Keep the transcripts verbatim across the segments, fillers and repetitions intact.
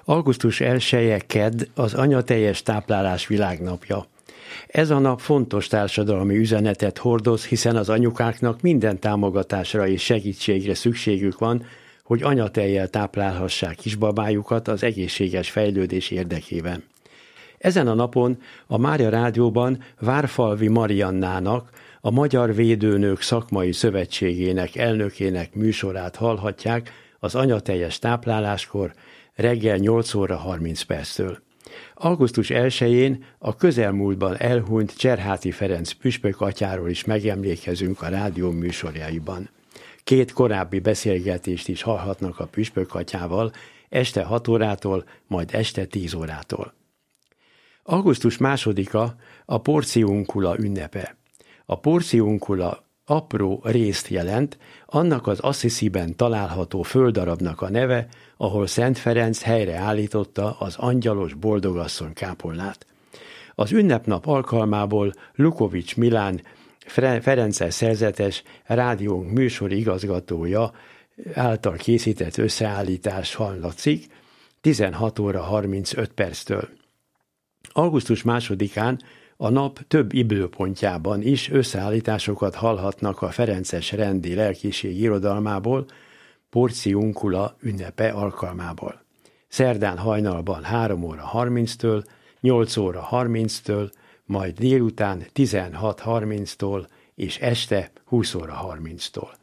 augusztus elseje kedd az anyateljes táplálás világnapja. Ez a nap fontos társadalmi üzenetet hordoz, hiszen az anyukáknak minden támogatásra és segítségre szükségük van, hogy anyatejjel táplálhassák kisbabájukat az egészséges fejlődés érdekében. Ezen a napon a Mária Rádióban Várfalvi Mariannának, a Magyar Védőnők Szakmai Szövetségének elnökének műsorát hallhatják az anyateljes tápláláskor reggel nyolc óra harminc perctől. augusztus elsején a közelmúltban elhunyt Cserháti Ferenc püspök atyáról is megemlékezünk a rádió műsorjaiban. Két korábbi beszélgetést is hallhatnak a püspök atyával este hat órától, majd este tíz órától. augusztus másodika a porciunkula ünnepe. A porciunkula apró részt jelent, annak az Assisiben található földdarabnak a neve, ahol Szent Ferenc helyreállította az angyalos boldogasszony kápolnát. Az ünnepnap alkalmából Lukovics Milán Ferences szerzetes rádiónk műsor igazgatója által készített összeállítás hallatszik tizenhat óra harmincöt perctől. augusztus másodikán a nap több időpontjában is összeállításokat hallhatnak a Ferences rendi lelkiség irodalmából, Porciunkula ünnepe alkalmából. Szerdán hajnalban három óra harminctől, nyolc óra harminctől, majd délután tizenhat harminctól és este húsz óra harminctól.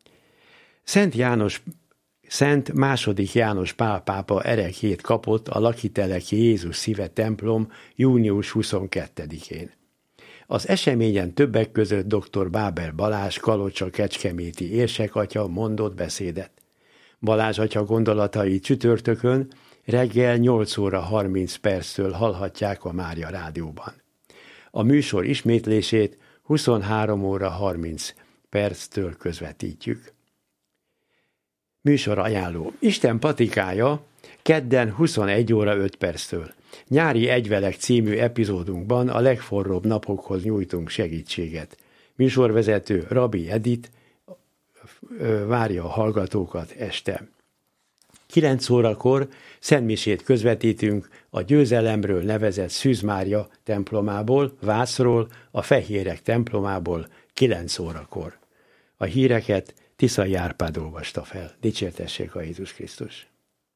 Szent János, Szent második János Pál pápa ereklyét kapott a Lakiteleki Jézus Szíve templom június huszonkettedikén. Az eseményen többek között dr. Báber Balázs kalocsa-kecskeméti érsekatya mondott beszédet. Balázs atya gondolatai csütörtökön reggel nyolc óra harminc perctől hallhatják a Mária Rádióban. A műsor ismétlését huszonhárom óra harminc perctől közvetítjük. Műsor ajánló. Isten patikája kedden huszonegy óra öt perctől. Nyári egyvelek című epizódunkban a legforróbb napokhoz nyújtunk segítséget. Műsorvezető Rabbi Edith várja a hallgatókat este. kilenc órakor szentmisét közvetítünk a Győzelemről nevezett Szűz Mária templomából, Vászról, a Fehérek templomából kilenc órakor. A híreket Tiszai Árpád olvasta fel. Dicsértessék a Jézus Krisztus!